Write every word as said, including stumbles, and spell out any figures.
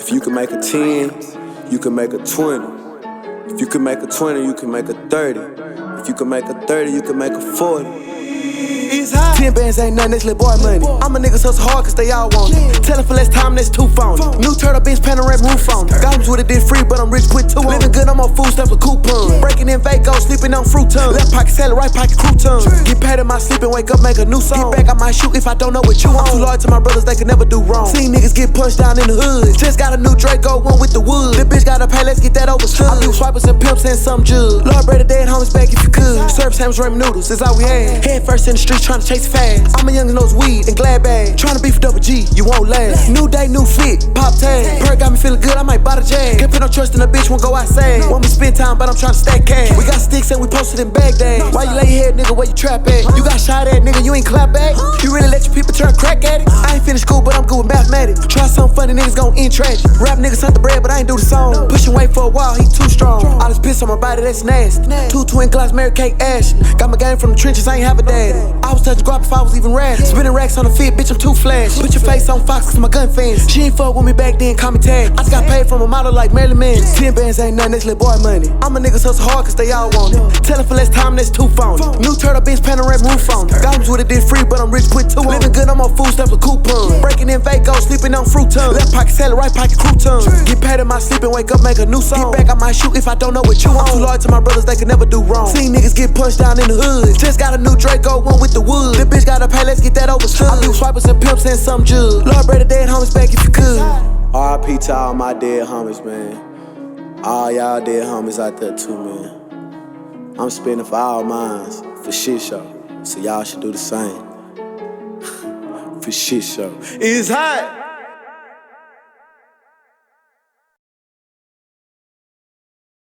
If you can make a ten, you can make a twenty. If you can make a twenty, you can make a thirty. If you can make a thirty, you can make a forty. It's hot. Ten bands ain't nothing, that's little boy money. I'm a niggas hustle hard cause they all want it. Tellin' for less time, that's two phones. New turtle bench, panoramic roof on it. Got with it, did free, but I'm rich, put two on. Living good, I'm on food stamps with coupons. Breaking in Vegas, sleeping on fruit tons. Left pocket salad, right pocket croutons. Get paid in my sleep and wake up, make a new song. Get back, I might shoot if I don't know what you want. I'm too loyal to my brothers, they can never do wrong. Seen niggas get punched down in the hood. Just got a new Draco, one with the wood. The bitch gotta pay, let's get that overstood. I do swipers and pimps and some jug. Lord, break the dead homies back if you could. Serve sandwich, ramen noodles, is all we had. Head first in the streets, trying to chase fast. I'm a young nose weed and glad bag. Tryna be for double G, you won't last. New day, new fit, pop tag. Perk got me feeling good, I might buy the jag. Can't put no trust in a bitch, won't go outside. Want me spend time, but I'm tryna stack cash. We got sticks and we posted in Baghdad. Why you lay your head, nigga, where you trap at? You got shot at, nigga, you ain't clap back. You really let your people turn crack at it? I ain't finished school, but I'm good with mathematics. Try something funny, niggas gon' end tragic. Rap niggas hunt the bread, but I ain't do the song. Pushing weight for a while, he too strong. All this piss on my body, that's nasty. Two twin glass, Mary Kate Ash. Got my game from the trenches, I ain't have a daddy. I was touching guap if I was even rad. Spinning racks on the fit, bitch, I'm too flash. Put your face on Fox, cause my gun fans. She ain't fuck with me back then, call me tag. I just got paid from a model like Marilyn Manson. Ten bands ain't nothing, that's little boy money. I'm a niggas hustle hard cause they all want it. Tellin' for less time, that's two phones. New turtle bench, panoramic roof on it. Got with it, did free, but I'm rich, put two on. Living good, I'm on food stamps with coupons. Breaking in Vegas, sleeping on fruit tons. Left pocket salad, right pocket croutons. Get paid in my sleep and wake up, make a new song. Get back, I might shoot if I don't know what you want. I'm too loyal to my brothers, they can never do wrong. Seen niggas get punched down in the hood. Just got a new Draco, one with the wood. The bitch gotta pay, let's get that overstood. I do swipers and pimps and some jug. Lord, break the dead homies back if you could. R I P to all my dead homies, man. All y'all dead homies out there too, man. I'm spinning for all mines, for shit show. So y'all should do the same. For shit show. It's hot.